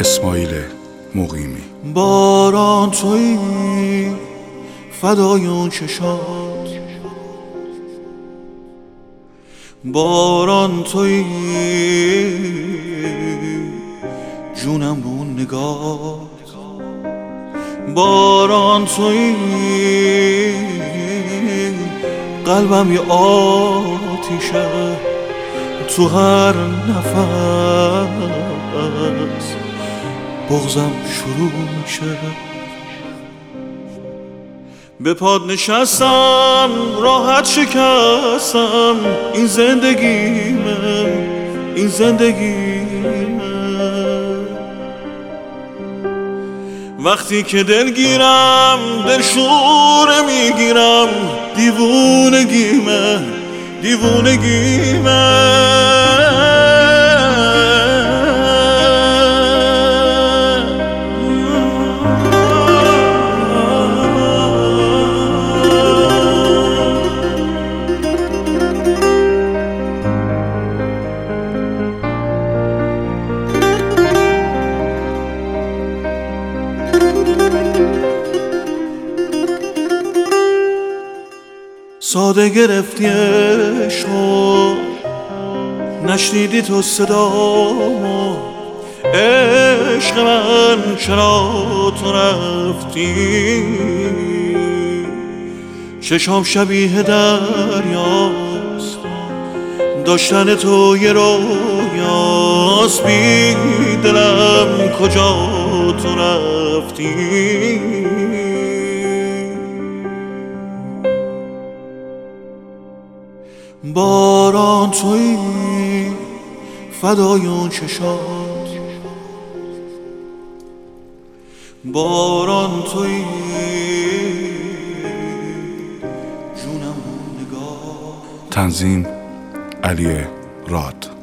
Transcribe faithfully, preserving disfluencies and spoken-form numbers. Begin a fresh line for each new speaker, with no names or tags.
اسماعیل مقیمی.
باران تویی فدای اون چشات، باران تویی جونم رو اون نگاه، باران تویی قلبم یه آتیشه تو هر نفس بغضم شروع میشه. به پاد نشستم راحت شکستم، این زندگیمه این زندگیمه. وقتی که دلگیرم دلشوره میگیرم، دیوونگیمه دیوونگیمه. ساده گرفتی عشقو، نشنیدی تو صدامو. عشق من چرا تو رفتی؟ چشام شبیه دریاست، داشتن تو یه رویاست. بی دلم کجا تو رفتی؟ باران تویی فدای اون چشات، باران تویی جونم رو نگاه.
تنظیم علی راد.